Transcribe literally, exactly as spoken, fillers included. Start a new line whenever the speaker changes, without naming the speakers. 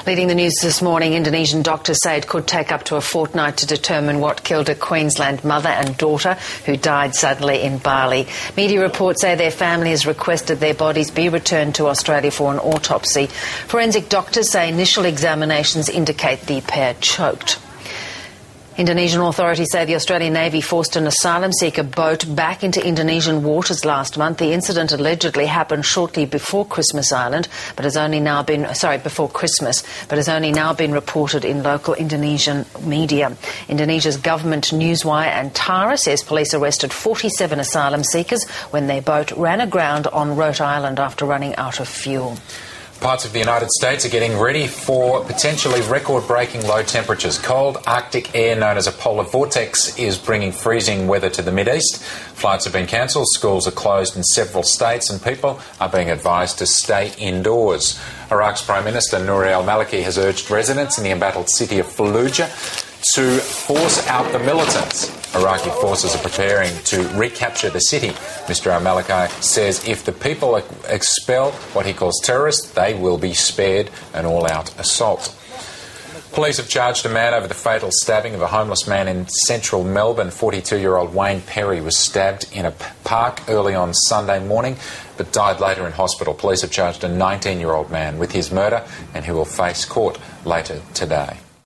Leading the news this morning, Indonesian doctors say it could take up to a fortnight to determine what killed a Queensland mother and daughter who died suddenly in Bali. Media reports say their family has requested their bodies be returned to Australia for an autopsy. Forensic doctors say initial examinations indicate the pair choked. Indonesian authorities say the Australian Navy forced an asylum seeker boat back into Indonesian waters last month. The incident allegedly happened shortly before Christmas Island, but has only now been sorry before Christmas, but has only now been reported in local Indonesian media. Indonesia's government newswire Antara says police arrested forty-seven asylum seekers when their boat ran aground on Rote Island after running out of fuel.
Parts of the United States are getting ready for potentially record-breaking low temperatures. Cold Arctic air known as a polar vortex is bringing freezing weather to the Mideast. Flights have been cancelled, schools are closed in several states, and people are being advised to stay indoors. Iraq's Prime Minister Nouri al-Maliki has urged residents in the embattled city of Fallujah to force out the militants. Iraqi forces are preparing to recapture the city. Mister al-Maliki says if the people expel what he calls terrorists, they will be spared an all-out assault. Police have charged a man over the fatal stabbing of a homeless man in central Melbourne. forty-two-year-old Wayne Perry was stabbed in a park early on Sunday morning but died later in hospital. Police have charged a nineteen-year-old man with his murder and he will face court later today.